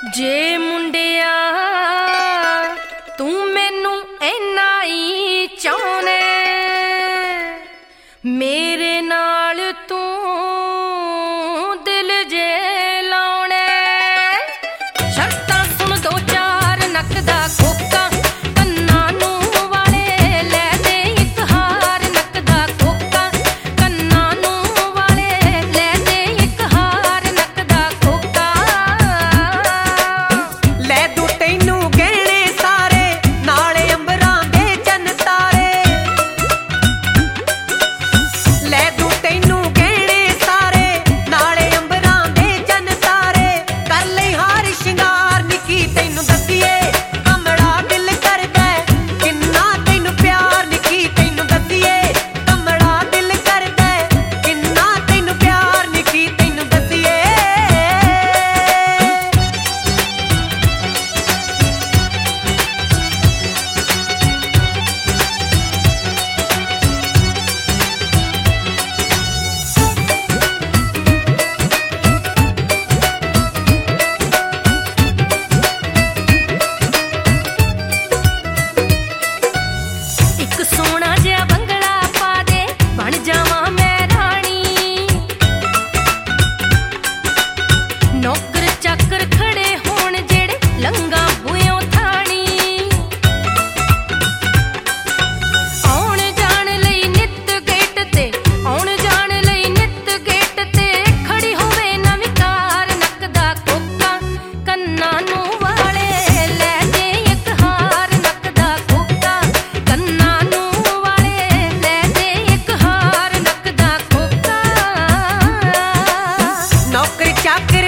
ਜੇ ਮੁੰਡਿਆ ਤੂੰ ਮੈਨੂੰ ਇੰਨਾ ਹੀ ਚਾਹੁੰਦਾ ਮੇਰੇ ਨਾਲ ਤੂੰ ਦਿਲ ਜੇ ਲਾਉਣਾ ਸ਼ਰਤਾਂ ਸੁਣ ਦੋ ਚਾਰ ਨੱਕ ਦਾ ਕੋਕਾ ਕੰਨਾਂ ਨੂੰ ਵਾਲੇ ਲੈ ਦੇ ਇੱਕ ਹਾਰ ਨੱਕ ਦਾ ਕੋਕਾ ਕੰਨਾਂ ਨੂੰ ਵਾਲੇ ਲੈ ਦੇ ਇੱਕ ਹਾਰ ਨੱਕ ਦਾ ਕੋਕਾ ਲੈ ਦੂ ਤੈਨੂੰ ਗਹਿਣੇ ਸਾਰੇ ਨਾਲੇ ਅੰਬਰਾਂ ਦੇ ਚੰਨ ਤਾਰੇ ਲੈ ਦੂ ਤੈਨੂੰ ਗਹਿਣੇ ਸਾਰੇ ਨਾਲੇ ਅੰਬਰਾਂ ਦੇ ਚੰਨ ਤਾਰੇ ਕਰ ਲਈ ਹਾਰ ਸ਼ਿੰਗਾਰ ਨਿੱਕੀ ਤੈਨੂੰ ਦੱਸੀਏ ਕਮੜਾ ਦਿਲ ਕਰਦਾ ਕਿੰਨਾ ਤੈਨੂੰ ਪਿਆਰ ਨਿੱਕੀ ਤੈਨੂੰ ਦੱਸੀਏ ਕਮੜਾ ਦਿਲ ਕਰਦਾ ਕਿੰਨਾ ਤੈਨੂੰ ਪਿਆਰ ਨਿੱਕੀ ਤੈਨੂੰ ਦੱਸੀਏ ਇੱਕ ਸੋਹਣਾ ਜਿਹਾ ਬੰਗਲਾ ਪਾ ਦੇ ਬਣ ਜਾਵਾਂ ਮੈਂ ਰਾਣੀ ਨੌਕਰ ਚਾਕਰ ਖੜੇ ਹੋਣ ਜਿਹੜੇ ਲੰਗਾ ਬੂਹਿਓਂ ਥਾਣੀ ਆਉਣ ਜਾਣ ਲਈ ਨਿੱਤ ਗੇਟ ਤੇ ਆਉਣ ਜਾਣ ਲਈ ਨਿੱਤ ਗੇਟ ਤੇ ਖੜੀ ਹੋਵੇ ਨਵੀਂ ਕਾਰ ਨੱਕ ਦਾ ਕੋਕਾ ਕੰਨਾਂ ਨੂੰ ਵਾਲੇ ਲੈ ਦੇ ਇੱਕ ਹਾਰ ਨੱਕ ਦਾ ਕੋਕਾ ਕੰਨਾਂ ਨੂੰ ਵਾਲੇ ਲੈ ਦੇ ਇੱਕ ਹਾਰ ਨੱਕ ਦਾ ਕੋਕਾ ਨੌਕਰ ਚਾਕਰ